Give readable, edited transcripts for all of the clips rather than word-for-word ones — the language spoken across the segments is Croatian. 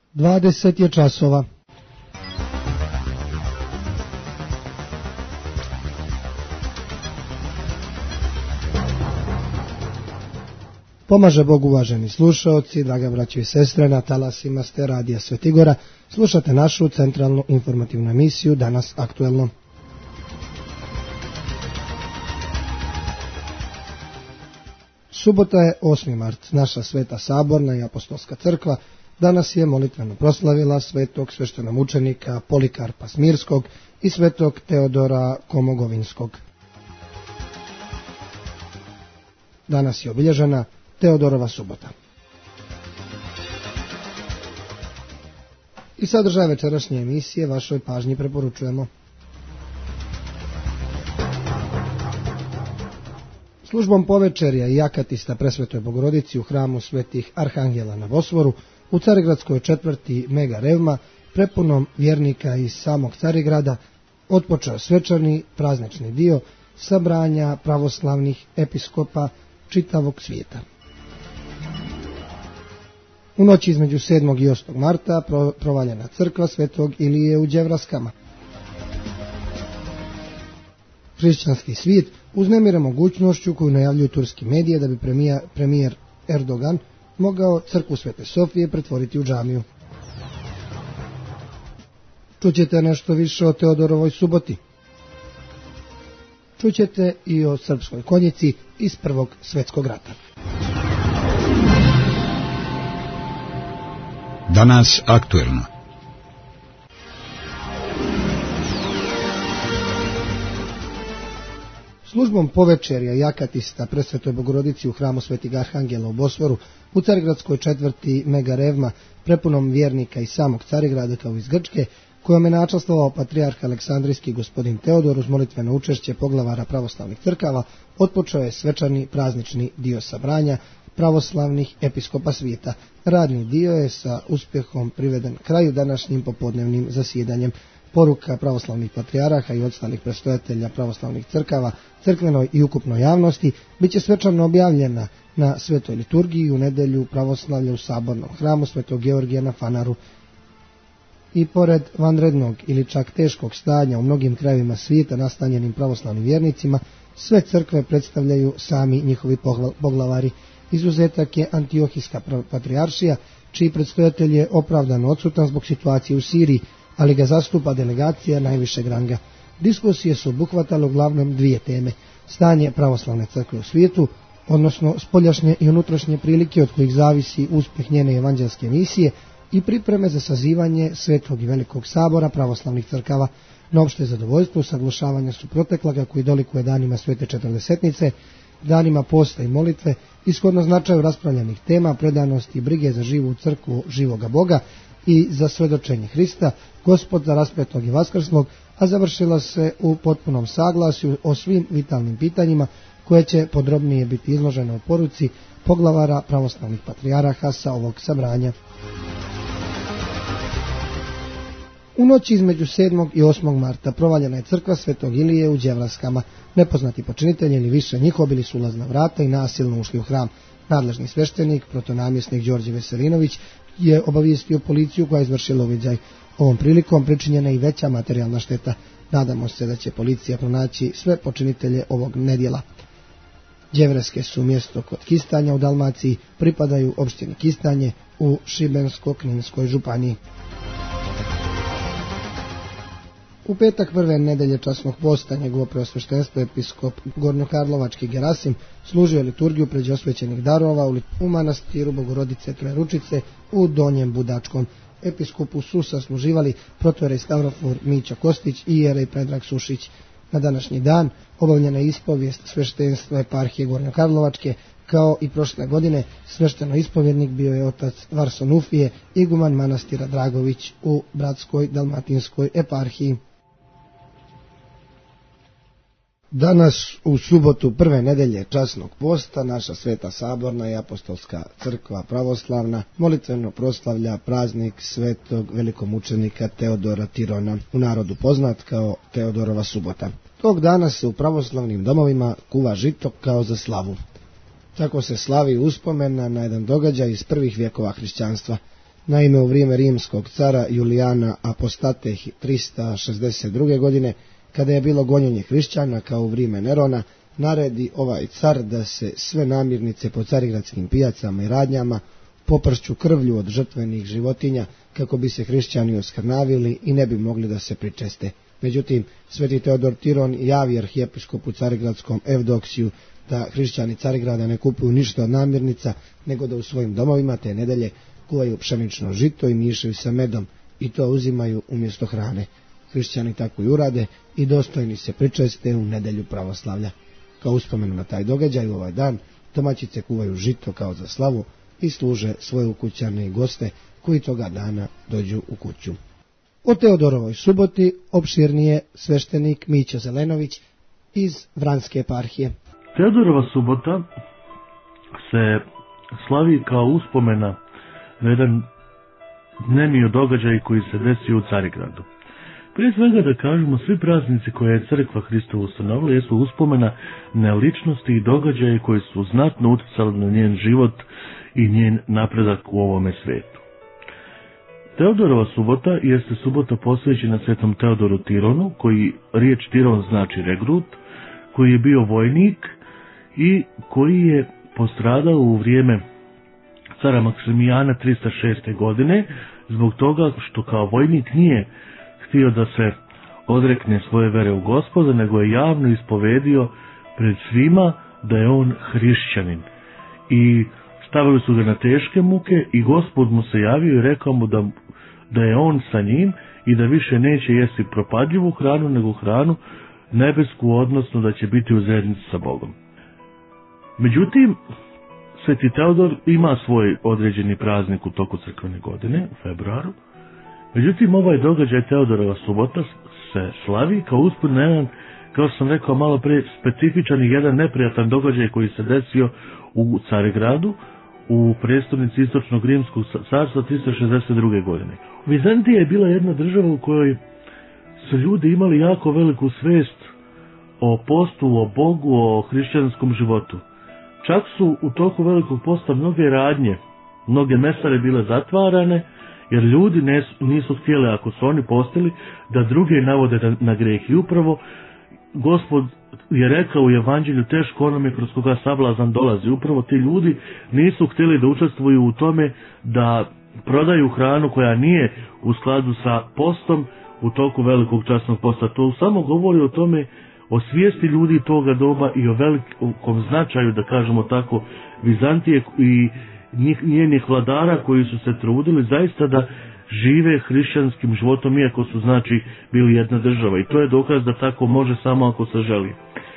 20 je časova. Pomaže Bog, uvaženi slušaoci, draga braćo i sestre, na talasima ste Radija Svetigora. Slušate našu centralnu informativnu emisiju Danas aktuelno. Subota je 8. mart. Naša Sveta Saborna i Apostolska crkva danas je molitveno proslavila svetog sveštenomučenika Polikarpa Smirskog i svetog Teodora Komogovinskog. Danas je obilježena Teodorova subota. I sadržaj večerašnje emisije vašoj pažnji preporučujemo. Službom povečerja i akatista Presvetoj Bogorodici u hramu svetih Arhangela na Bosforu u Carigradskoj četvrti Mega Revma, prepunom vjernika iz samog Carigrada, otpočeo svečani praznični dio sabranja pravoslavnih episkopa čitavog svijeta. U noći između 7. i 8. marta provaljena crkva Svetog Ilije u Đevraskama. Hrišćanski svijet uznemire mogućnošću koju najavljuju turski medije da bi premijer Erdogan mogao crkvu Svete Sofije pretvoriti u džamiju. Čućete nešto više o Teodorovoj suboti. Čućete i o srpskoj konjici iz Prvog svjetskog rata. Danas aktuelno. Službom povečerja i akatista Presvetoj Bogorodici u hramu svetih Arhangela u Bosforu u Carigradskoj četvrti Mega Revma, prepunom vjernika iz samog Carigrada kao iz Grčke, kojom je načastvovao patrijarh Aleksandrijski gospodin Teodor uz molitveno učešće poglavara pravoslavnih crkava, otpočeo je svečani praznični dio sabranja pravoslavnih episkopa svijeta. Radni dio je sa uspjehom priveden kraju današnjim popodnevnim zasjedanjem. Poruka pravoslavnih patrijaraha i ostalih predstojatelja pravoslavnih crkava, crkvenoj i ukupnoj javnosti, bit će svečano objavljena na svetoj liturgiji u nedjelju pravoslavlja u sabornom hramu Svetog Georgija na Fanaru. I pored vanrednog ili čak teškog stanja u mnogim krajevima svijeta nastanjenim pravoslavnim vjernicima, sve crkve predstavljaju sami njihovi poglavari. Izuzetak je Antiohijska patrijaršija, čiji predstojatelj je opravdano odsutan zbog situacije u Siriji, ali ga zastupa delegacija najvišeg ranga. Diskusije su obuhvatale uglavnom dvije teme: stanje pravoslavne crkve u svijetu, odnosno spoljašnje i unutrašnje prilike od kojih zavisi uspjeh njene evanđelske misije, i pripreme za sazivanje Svetog i Velikog sabora pravoslavnih crkava. Na opšte zadovoljstvo usaglašavanja su protekla kako i dolikuje danima Svete Četrdesetnice, danima posta i molitve, ishodno značaju raspravljanih tema, predanosti i brige za živu crkvu živoga Boga i za svedočenje Hrista, Gospoda raspetog i vaskrsnog, a završila se u potpunom saglasju o svim vitalnim pitanjima koje će podrobnije biti izložene u poruci poglavara pravoslavnih patrijaraha sa ovog sabranja. U noći između 7. i 8. marta provaljena je crkva Svetog Ilije u Đevraskama. Nepoznati počinitelji ili više njih obili su ulazna vrata i nasilno ušli u hram. Nadležni sveštenik, protonamjesnik Đorđe Veselinović, je obavijestio policiju koja je izvršila uviđaj. Ovom prilikom pričinjena i veća materijalna šteta. Nadamo se da će policija pronaći sve počinitelje ovog nedjela. Đevreske su mjesto kod Kistanja u Dalmaciji, pripadaju opštini Kistanje u Šibensko-Kninskoj županiji. U petak prve nedelje časnog posta njegovo preosveštenstvo episkop Gornjokarlovački Gerasim služio liturgiju pređe osvećenih darova u manastiru Bogorodice Trojeručice u Donjem Budačkom. Episkopu su sasluživali protojerej Stavrofor Mića Kostić i jerej Predrag Sušić. Na današnji dan obavljena je ispovijest sveštenstva eparhije Gornjokarlovačke. Kao i prošle godine, svešteno ispovjednik bio je otac Varson Ufije, iguman manastira Dragović u Bratskoj Dalmatinskoj eparhiji. Danas u subotu prve nedelje časnog posta naša Sveta Saborna i Apostolska crkva pravoslavna molitveno proslavlja praznik svetog velikomučenika Teodora Tirona, u narodu poznat kao Teodorova subota. Tog dana se u pravoslavnim domovima kuva žito kao za slavu. Tako se slavi uspomena na jedan događaj iz prvih vjekova hrišćanstva. Naime, u vrijeme rimskog cara Julijana Apostate 362. godine, kada je bilo gonjenje hrišćana kao u vrijeme Nerona, naredi ovaj car da se sve namirnice po carigradskim pijacama i radnjama popršću krvlju od žrtvenih životinja, kako bi se hrišćani oskrnavili i ne bi mogli da se pričeste. Međutim, sveti Teodor Tiron javi arhijepiskopu carigradskom Evdoksiju da hrišćani Carigrada ne kupuju ništa od namirnica, nego da u svojim domovima te nedelje kuvaju pšenično žito i miješaju sa medom i to uzimaju umjesto hrane. Hrišćani tako i urade i dostojni se pričeste u nedelju pravoslavlja. Kao uspomenu na taj događaj u ovaj dan, domaćice kuvaju žito kao za slavu i služe svoje ukućane i goste koji toga dana dođu u kuću. O Teodorovoj suboti opširnije sveštenik Mićo Zelenović iz Vranjske eparhije. Teodorova subota se slavi kao uspomena na jedan dnevni događaj koji se desio u Carigradu. Prije svega da kažemo, svi praznici koje je Crkva Hristova ustanovila jesu uspomena na ličnosti i događaje koji su znatno utjecali na njen život i njen napredak u ovome svijetu. Teodorova subota jeste subota posvećena svetom Teodoru Tironu, koji riječ Tiron znači regrut, koji je bio vojnik i koji je postradao u vrijeme cara Maksimijana 306. godine zbog toga što kao vojnik nije htio da se odrekne svoje vere u Gospoda, nego je javno ispovedio pred svima da je on hrišćanin. I stavili su ga na teške muke i Gospod mu se javio i rekao mu da je on sa njim i da više neće jesti propadljivu hranu, nego hranu nebesku, odnosno da će biti u zajednici sa Bogom. Međutim, sveti Teodor ima svoj određeni praznik u toku crkvene godine, u februaru. Međutim, ovaj događaj Teodorova subota se slavi kao usput na jedan, kao što sam rekao malo prije, specifičan i jedan neprijatan događaj koji se desio u Carigradu, u prestolnici istočnog rimskog carstva 362. godine. Vizantija je bila jedna država u kojoj su ljudi imali jako veliku svest o postu, o Bogu, o hrišćanskom životu. Čak su u toku velikog posta mnoge radnje, mnoge mesare bile zatvarane, jer ljudi nisu htjeli, ako su oni postili, da druge navode na greh. I upravo Gospod je rekao u evanđelju, teško onome kroz koga sablazan dolazi. Upravo ti ljudi nisu htjeli da učestvuju u tome da prodaju hranu koja nije u skladu sa postom u toku velikog časnog posta. To samo govori o tome, o svijesti ljudi toga doba i o velikom značaju, da kažemo tako, Vizantije i njenih vladara koji su se trudili zaista da žive hrišćanskim životom, iako su znači bili jedna država. I to je dokaz da tako može samo ako se želi.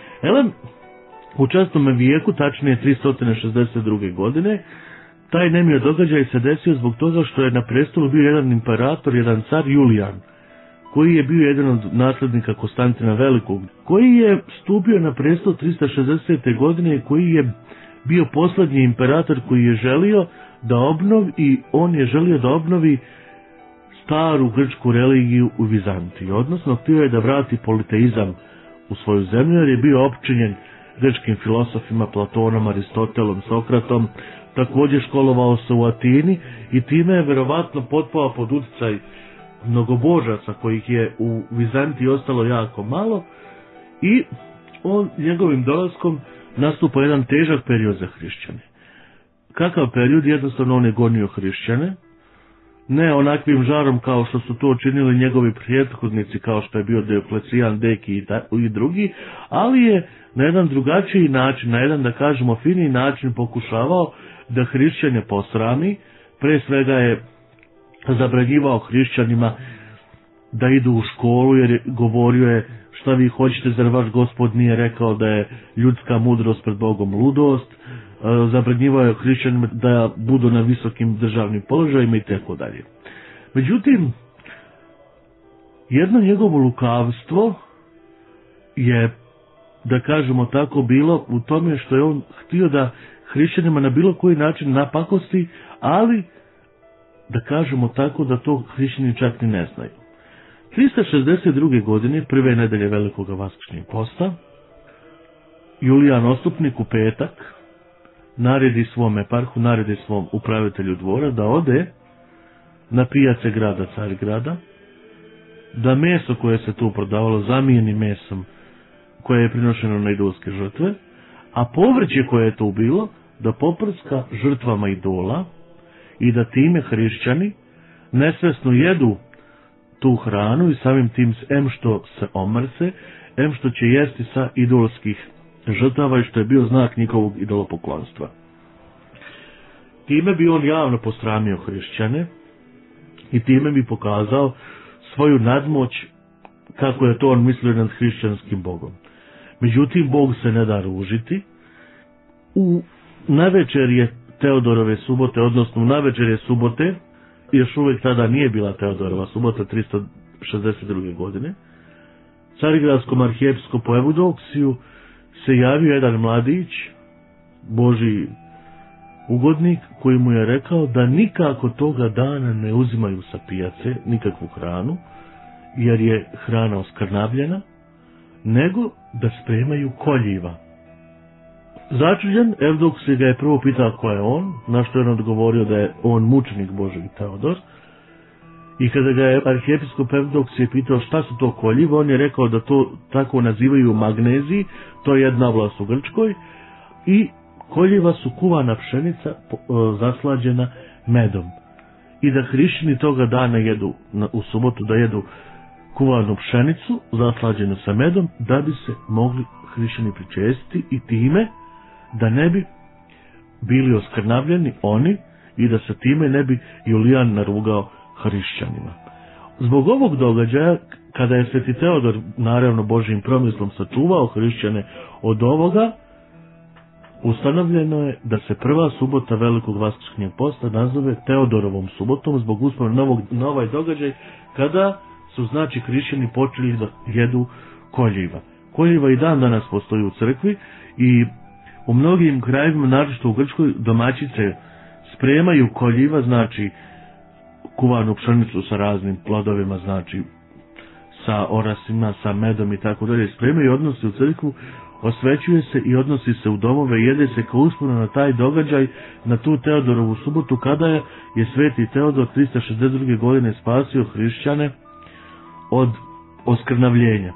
U časnom vijeku, tačnije 362. godine, taj nemio događaj se desio zbog toga što je na prestolu bio jedan imperator, jedan car Julijan, koji je bio jedan od nasljednika Konstantina Velikog, koji je stupio na prestol 360. godine, koji je bio posljednji imperator koji je želio da obnovi staru grčku religiju u Vizantiji, odnosno htio je da vrati politeizam u svoju zemlju, jer je bio opčinjen grčkim filosofima Platonom, Aristotelom, Sokratom, također školovao se u Atini i time je verovatno potpao pod utjecaj mnogobožaca kojih je u Vizantiji ostalo jako malo i njegovim dolaskom nastupa jedan težak period za hrišćane. Kakav period? Jednostavno on je gonio hrišćane, ne onakvim žarom kao što su to učinili njegovi prethodnici, kao što je bio Dioklecijan, Deki i drugi, ali je na jedan drugačiji način, na jedan, da kažemo, finiji način pokušavao da hrišćane posrami. Pre svega je zabranjivao hrišćanima da idu u školu, jer govorio je, šta vi hoćete, zar vaš Gospod nije rekao da je ljudska mudrost pred Bogom ludost. Zabranjivao je hrišćanima da budu na visokim državnim položajima i tako dalje. Međutim, jedno njegovo lukavstvo je, da kažemo tako, bilo u tome što je on htio da hrišćanima na bilo koji način napakosti, ali da kažemo tako da to hrišćani čak ni ne znaju. 362. godine, prve nedelje velikog vaskršnjeg posta, Julijan Ostupnik u petak naredi svom eparhu, naredi svom upravitelju dvora da ode na pijace grada Carigrada, da meso koje se tu prodavalo zamijeni mesom koje je prinošeno na idolske žrtve, a povrće koje je tu bilo da poprska žrtvama idola i da time hrišćani nesvesno jedu tu hranu i samim tim em što se omrse, em što će jesti sa idolskih žrtava i što je bio znak njihovog idolopoklonstva. Time bi on javno posramio hrišćane i time bi pokazao svoju nadmoć kako je to on mislio nad hrišćanskim Bogom. Međutim, Bog se ne da ružiti. U navečerje Teodorove subote, odnosno u navečerje subote, još uvijek tada nije bila Teodorova subota, 362. godine, Carigradskom arhijepskopu Eudoksiju se javio jedan mladić, Božji ugodnik, koji mu je rekao da nikako toga dana ne uzimaju sa pijace nikakvu hranu, jer je hrana oskrnavljena, nego da spremaju koljiva. Začuđen, Evdoksij ga je prvo pitao ko je on, na što je on odgovorio da je on mučenik Božji Teodor. I kada ga je arhijepiskop Evdoksij pitao šta su to koljiva, on je rekao da to tako nazivaju magneziji, to je jedna oblast u Grčkoj, i koljiva su kuvana pšenica zaslađena medom. I da hrišćani toga dana jedu, u subotu da jedu kuvanu pšenicu zaslađenu sa medom, da bi se mogli hrišćani pričestiti i time da ne bi bili oskrnavljeni oni i da se time ne bi Julijan narugao hrišćanima. Zbog ovog događaja, kada je sveti Teodor, naravno Božjim promislom, sačuvao hrišćane od ovoga, ustanovljeno je da se prva subota velikog vaskršnjeg posta nazove Teodorovom subotom zbog uspomena na ovaj događaj kada su znači hrišćani počeli da jedu koljiva. Koljiva i dan danas postoji u crkvi i u mnogim krajevima, naročito u Grčkoj, domaćice spremaju koljiva, znači kuvanu pšenicu sa raznim plodovima, znači sa orasima, sa medom i tako dalje, spremaju, odnose u crkvu, osvećuje se i odnosi se u domove i jede se kao uspomena na taj događaj, na tu Teodorovu subotu, kada je sveti Teodor 362. godine spasio hrišćane od oskrnavljenja.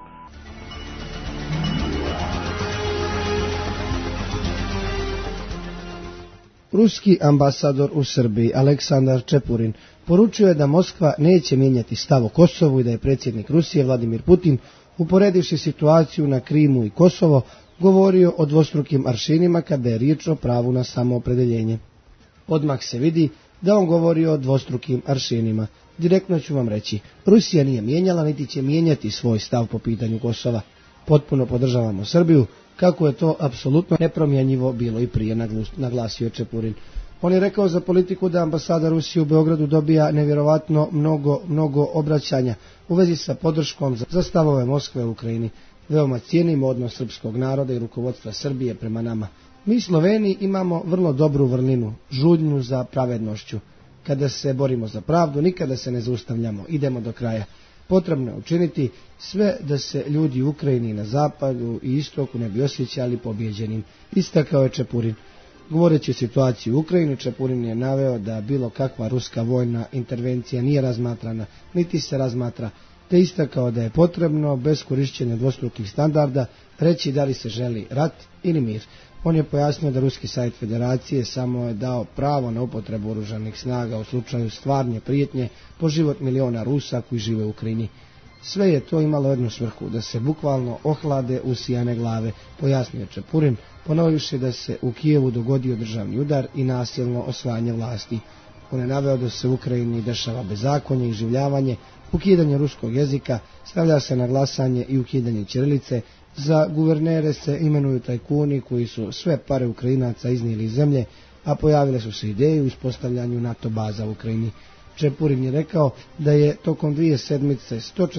Ruski ambasador u Srbiji Aleksandar Čepurin poručio je da Moskva neće mijenjati stav o Kosovu i da je predsjednik Rusije Vladimir Putin, uporedivši situaciju na Krimu i Kosovo, govorio o dvostrukim aršinima kada je riječ o pravu na samoopredeljenje. Odmah se vidi da on govori o dvostrukim aršinima. Direktno ću vam reći, Rusija nije mijenjala niti će mijenjati svoj stav po pitanju Kosova. Potpuno podržavamo Srbiju, kako je to apsolutno nepromjenjivo bilo i prije, naglasio Čepurin. On je rekao za politiku da ambasada Rusije u Beogradu dobija nevjerovatno mnogo obraćanja u vezi sa podrškom za stavove Moskve u Ukrajini. Veoma cijenimo odnos srpskog naroda i rukovodstva Srbije prema nama. Mi Sloveni imamo vrlo dobru vrlinu, žudnju za pravednošću. Kada se borimo za pravdu, nikada se ne zaustavljamo, idemo do kraja. Potrebno je učiniti sve da se ljudi u Ukrajini, na zapadu i istoku ne bi osjećali pobjeđenim, istakao je Čepurin. Govoreći o situaciji u Ukrajini, Čepurin je naveo da bilo kakva ruska vojna intervencija nije razmatrana, niti se razmatra, te istakao da je potrebno, bez korišćenja dvostrukih standarda, reći da li se želi rat ili mir. On je pojasnio da ruski sajt federacije samo je dao pravo na upotrebu oružanih snaga u slučaju stvarne prijetnje po život miliona Rusa koji žive u Ukrajini. Sve je to imalo jednu svrhu, da se bukvalno ohlade usijane glave, pojasnio Čepurin, ponovivši da se u Kijevu dogodio državni udar i nasilno osvajanje vlasti. On je naveo da se u Ukrajini dešava bezakonje i življavanje, ukidanje ruskog jezika, stavlja se na glasanje i ukidanje ćirilice, za guvernere se imenuju tajkuni koji su sve pare Ukrajinaca iznijeli iz zemlje, a pojavile su se ideje u uspostavljanju NATO baza u Ukrajini. Čepurin je rekao da je tokom 2 sedmice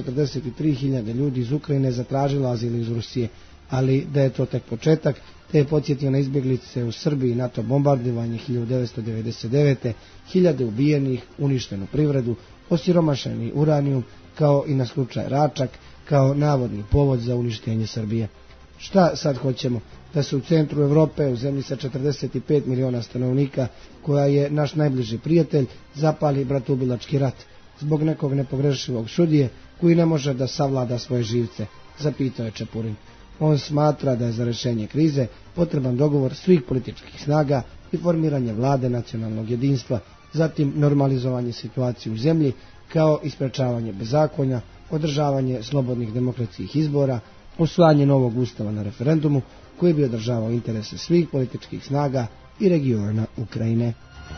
143.000 ljudi iz Ukrajine zatražilo azil iz Rusije, ali da je to tek početak, te je podsjetio na izbjeglice u Srbiji, NATO bombardovanje 1999. 1000 ubijenih, uništenu privredu, osiromašeni uranijum, kao i na slučaj Račak, kao navodni povod za uništenje Srbije. Šta sad hoćemo? Da se u centru Evrope, u zemlji sa 45 miliona stanovnika, koja je naš najbliži prijatelj, zapali bratoubilački rat zbog nekog nepogrešivog sudije koji ne može da savlada svoje živce, zapitao je Čepurin. On smatra da je za rešenje krize potreban dogovor svih političkih snaga i formiranje vlade nacionalnog jedinstva, zatim normalizovanje situacije u zemlji, kao i sprečavanje bezakonja, održavanje slobodnih demokratskih izbora, usvajanje novog ustava na referendumu koji bi održavao interese svih političkih snaga i regiona Ukrajine.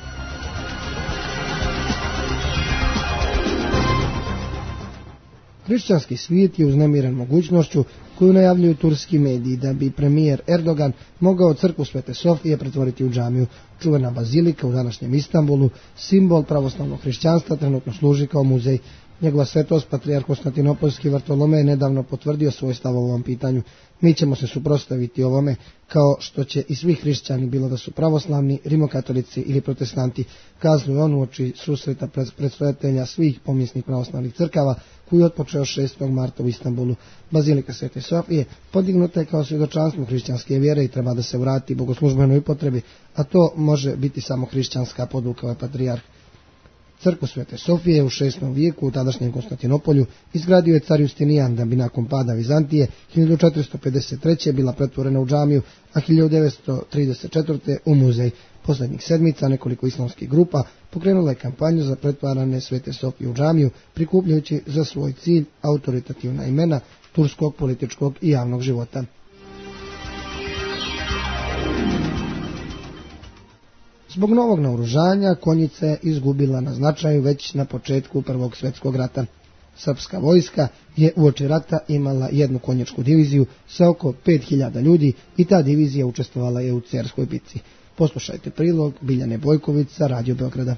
Hrišćanski svijet je uznemiren mogućnošću koju najavljuju turski mediji da bi premijer Erdogan mogao crkvu Svete Sofije pretvoriti u džamiju. Čuvena bazilika u današnjem Istanbulu, simbol pravoslavnog hrišćanstva, trenutno služi kao muzej. Njegova svetost, patrijarh Konstantinopoljski Vartolomej, je nedavno potvrdio svoj stav o ovom pitanju. Mi ćemo se suprotstaviti ovome, kao što će i svi hrišćani, bilo da su pravoslavni, rimokatolici ili protestanti, kazuje on uoči susreta predstojatelja svih pomisnih pravoslavnih crkava, koji je otpočeo 6. marta u Istanbulu. Bazilika Svete Sofije podignuta je kao svjedočanstvo hrišćanske vjere i treba da se vrati bogoslužbenoj upotrebi, a to može biti samo hrišćanska, podvukao je patrijarh. Crkvu Svete Sofije u 6. vijeku u tadašnjem Konstantinopolju izgradio je car Justinijan, da bi nakon pada Vizantije 1453. bila pretvorena u džamiju, a 1934. u muzej. Posljednjih sedmica nekoliko islamskih grupa pokrenula je kampanju za pretvaranje Svete Sofije u džamiju, prikupljajući za svoj cilj autoritativna imena turskog političkog i javnog života. Zbog novog naoružanja konjica je izgubila na značaju već na početku Prvog svjetskog rata. Srpska vojska je uoči rata imala jednu konjičku diviziju sa oko 5000 ljudi i ta divizija učestvovala je u Cerskoj bitci. Poslušajte prilog Biljane Bojković sa Radio Beograda.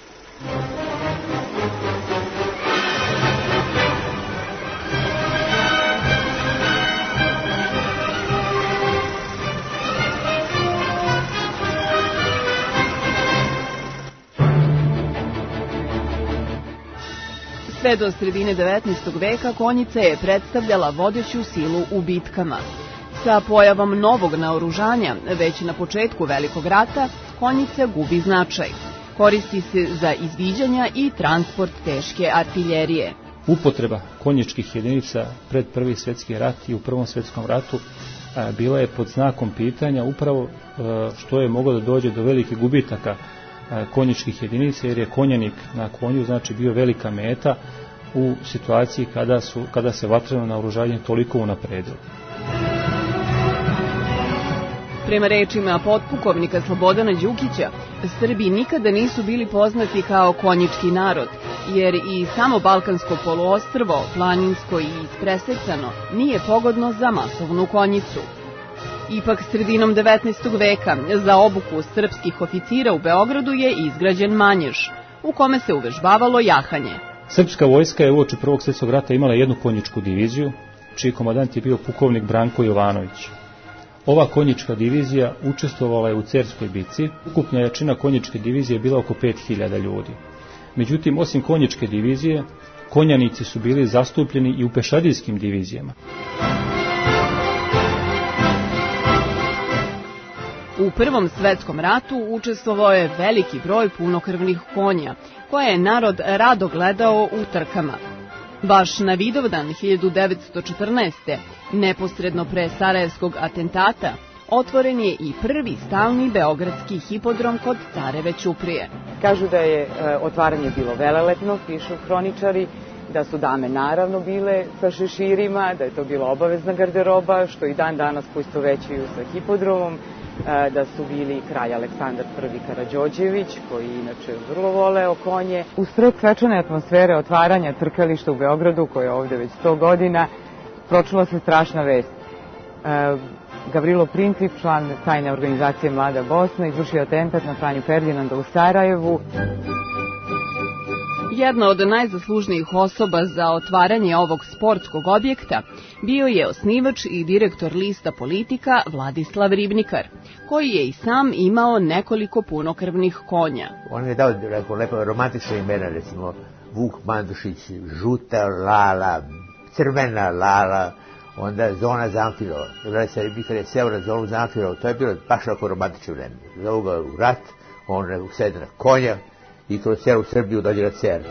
Sve do sredine 19. veka konjica je predstavljala vodeću silu u bitkama. Sa pojavom novog naoružanja, već na početku Velikog rata, konjica gubi značaj. Koristi se za izviđanja i transport teške artiljerije. Upotreba konjičkih jedinica pred Prvi svjetski rat i u Prvom svjetskom ratu bila je pod znakom pitanja upravo što je moglo da dođe do velikih gubitaka konjičkih jedinica, jer je konjanik na konju znači bio velika meta u situaciji kada se vatreno naoružanje toliko unapredilo. Prema rečima potpukovnika Slobodana Đukića, Srbi nikada nisu bili poznati kao konjički narod, jer i samo Balkansko poluostrvo, planinsko i ispresecano, nije pogodno za masovnu konjicu. Ipak sredinom 19. veka za obuku srpskih oficira u Beogradu je izgrađen manjež, u kome se uvežbavalo jahanje. Srpska vojska je uoči Prvog svjetskog rata imala jednu konjičku diviziju, čiji komandant je bio pukovnik Branko Jovanović. Ova konjička divizija učestvovala je u Cerskoj bitci. Ukupna jačina konjičke divizije je bila oko 5000 ljudi. Međutim, osim konjičke divizije, konjanici su bili zastupljeni i u pešadijskim divizijama. U Prvom svjetskom ratu učestvovao je veliki broj punokrvnih konja, koje je narod rado gledao u trkama. Baš na Vidovdan 1914. neposredno pre Sarajevskog atentata, otvoren je i prvi stalni beogradski hipodrom kod Careve Ćuprije. Kažu da je otvaranje bilo velelepno, pišu hroničari, da su dame naravno bile sa šeširima, da je to bila obavezna garderoba, što i dan danas poistovećuju sa hipodromom, da su bili kralj Aleksandar I Karađorđević, koji inače vrlo voleo konje. U sred svečane atmosfere otvaranja trkališta u Beogradu, koje je ovde već 100 godina, pročula se strašna vest. Gavrilo Princip, član tajne organizacije Mlada Bosna, izvršio atentat na Franju Ferdinanda u Sarajevu. Jedna od najzaslužnijih osoba za otvaranje ovog sportskog objekta bio je osnivač i direktor lista Politika Vladislav Ribnikar, koji je i sam imao nekoliko punokrvnih konja. On je dao lepo romantične imena, recimo Vuk Mandušić, Žuta Lala, Crvena Lala, onda zona Zamfirova. Vikar je seo na zonu Zamfirova, to je bilo baš oko romantično vreme. Zovu ga u rat, on sede na konja i kroz celu Srbiju dođe na Cer.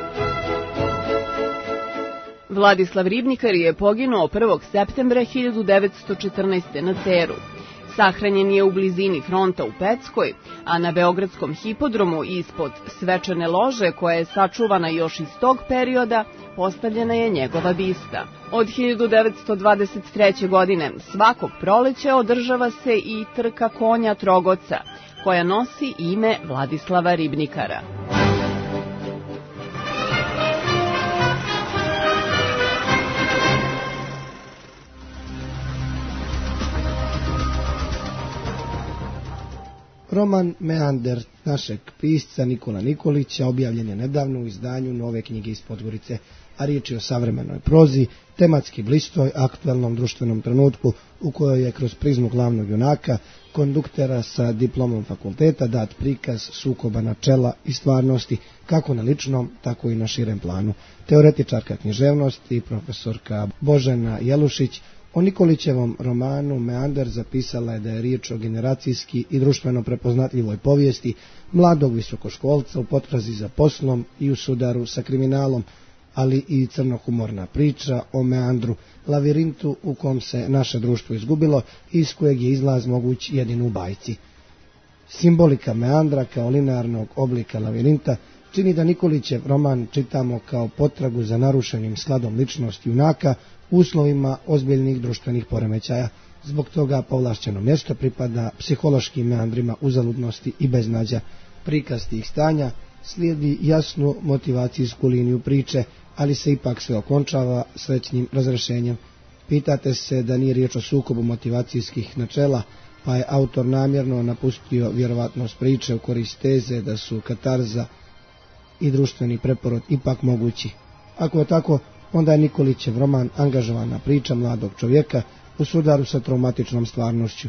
Vladislav Ribnikar je poginuo 1. septembra 1914. na Ceru. Sahranjen je u blizini fronta u Peckoj, a na Beogradskom hipodromu ispod svečane lože, koja je sačuvana još iz tog perioda, postavljena je njegova bista. Od 1923. godine svakog proleća održava se i trka konja Trogoca, koja nosi ime Vladislava Ribnikara. Roman Meander našeg pisca Nikola Nikolića objavljen je nedavno u izdanju Nove knjige iz Podgorice, a riječ je o savremenoj prozi, tematski blistoj, aktualnom društvenom trenutku u kojoj je kroz prizmu glavnog junaka, konduktera sa diplomom fakulteta, dat prikaz sukoba načela i stvarnosti, kako na ličnom, tako i na širem planu. Teoretičarka književnosti, profesorka Božena Jelušić, o Nikolićevom romanu Meander zapisala je da je riječ o generacijski i društveno prepoznatljivoj povijesti mladog visokoškolca u potrazi za poslom i u sudaru sa kriminalom, ali i crnohumorna priča o meandru, lavirintu u kom se naše društvo izgubilo i iz kojeg je izlaz moguć jedino u bajci. Simbolika meandra kao linearnog oblika lavirinta čini da Nikolićev roman čitamo kao potragu za narušenim skladom ličnosti junaka u uslovima ozbiljnih društvenih poremećaja. Zbog toga povlašćeno mjesto pripada psihološkim meandrima uzaludnosti i beznađa. Prikaz tih stanja slijedi jasnu motivacijsku liniju priče, ali se ipak sve okončava srećnim razrešenjem. Pitate se da nije riječ o sukobu motivacijskih načela, pa je autor namjerno napustio vjerovatnost priče u korist teze da su katarza i društveni preporod ipak mogući. Ako je tako, onda je Nikolićev roman angažovana priča mladog čovjeka u sudaru sa traumatičnom stvarnošću.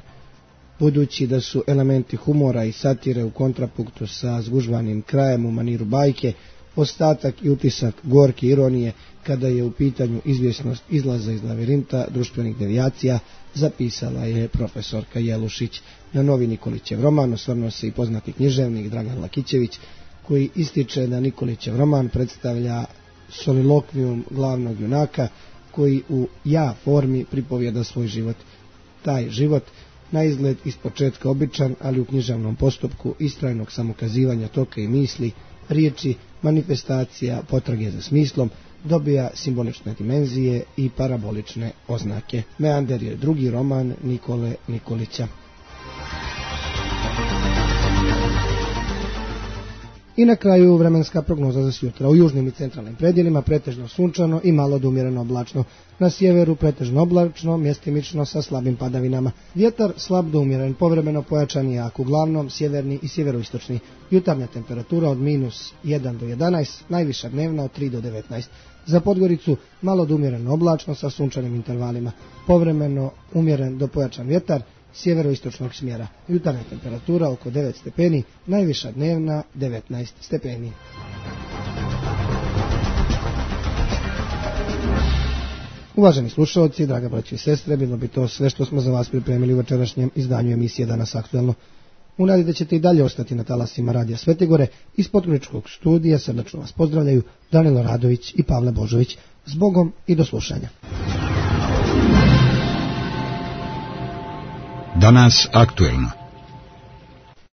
Budući da su elementi humora i satire u kontrapunktu sa zgužvanim krajem u maniru bajke, ostatak i utisak gorke ironije kada je u pitanju izvjesnost izlaza iz lavirinta društvenih devijacija, zapisala je profesorka Jelušić. Na novi Nikolićev roman osvrnuo se i poznati književnik Dragan Lakićević, koji ističe da Nikolićev roman predstavlja solilokvijum glavnog junaka koji u ja formi pripovjeda svoj život. Taj život, na izgled ispočetka običan, ali u književnom postupku istrajnog samokazivanja toka i misli, riječi, manifestacija, potrage za smislom, dobija simbolične dimenzije i parabolične oznake. Meander je drugi roman Nikole Nikolića. I na kraju vremenska prognoza za sutra. U južnim i centralnim predjelima pretežno sunčano i malo do umjereno oblačno. Na sjeveru pretežno oblačno, mjestimično sa slabim padavinama. Vjetar slab do umjeren, povremeno pojačan i jak, uglavnom sjeverni i sjeveroistočni. Jutarnja temperatura od -1 do 11, najviša dnevna od 3 do 19. Za Podgoricu malo do umjereno oblačno sa sunčanim intervalima. Povremeno umjeren do pojačan vjetar sjeveroistočnog smjera. Jutarnja temperatura oko 9 stepeni, najviša dnevna 19 stepeni. Uvaženi slušalci, draga braćo i sestre, bilo bi to sve što smo za vas pripremili u večerašnjem izdanju emisije Danas aktualno. U nadi da ćete i dalje ostati na talasima Radija Svetigore, iz Podgoričkog studija srdačno vas pozdravljaju Danilo Radović i Pavle Božović. Zbogom i do slušanja. Danas aktuelno.